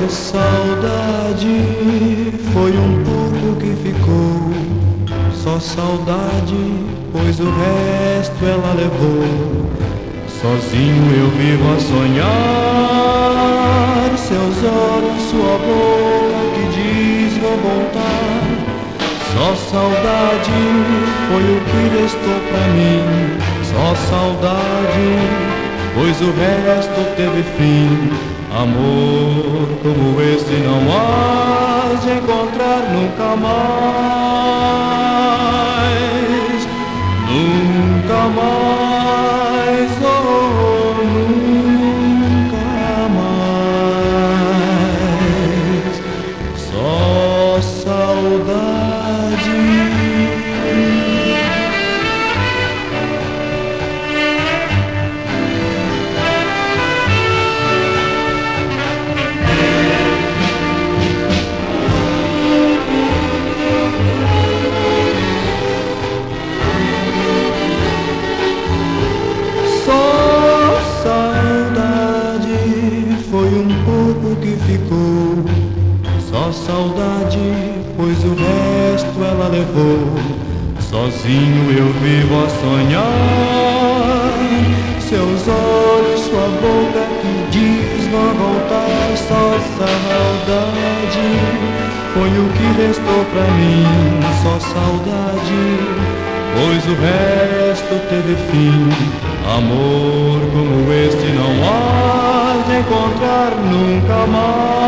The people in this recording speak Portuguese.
saudade foi um pouco que ficou, só saudade, pois o resto ela levou. Sozinho eu vivo a sonhar, seus olhos, sua boca que diz vou voltar. Só saudade foi o que restou pra mim, só saudade, pois o resto teve fim. Amor como esse não há de encontrar nunca mais, nunca mais, oh, nunca mais. Só saudade. Só saudade, pois o resto ela levou. Sozinho eu vivo a sonhar, seus olhos, sua boca que diz vão voltar. Só saudade foi o que restou pra mim, só saudade, pois o resto teve fim. Amor como este não há de encontrar nunca mais.